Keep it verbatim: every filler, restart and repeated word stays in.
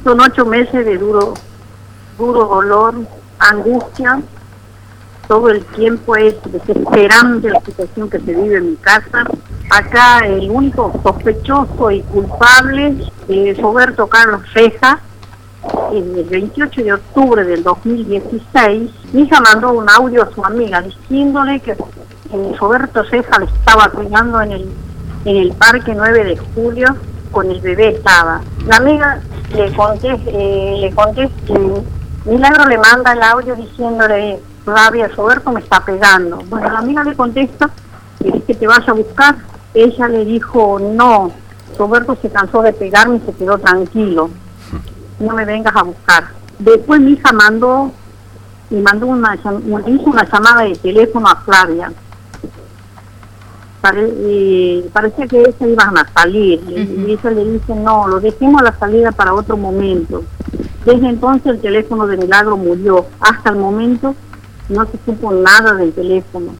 Son ocho meses de duro, duro dolor, angustia. Todo el tiempo es desesperante la situación que se vive en mi casa. Acá el único sospechoso y culpable es Roberto Carlos Ceja. El veintiocho de octubre del dos mil dieciséis, mi hija mandó un audio a su amiga diciéndole que eh, Roberto Ceja le estaba cuidando en el, en el parque nueve de julio, con el bebé estaba. La amiga le contesta, eh, le contesta, eh, Milagro le manda el audio diciéndole, Flavia, Roberto me está pegando. Bueno, la amiga le contesta, ¿querés que te vaya a buscar? Ella le dijo, no, Roberto se cansó de pegarme y se quedó tranquilo. No me vengas a buscar. Después mi hija mandó, y mandó una, hizo una llamada de teléfono a Flavia. Pare, eh, parecía que ellas iban a salir, uh-huh. Y ella le dice, no, lo dejemos a la salida para otro momento. Desde entonces el teléfono de Milagro murió. Hasta el momento no se supo nada del teléfono.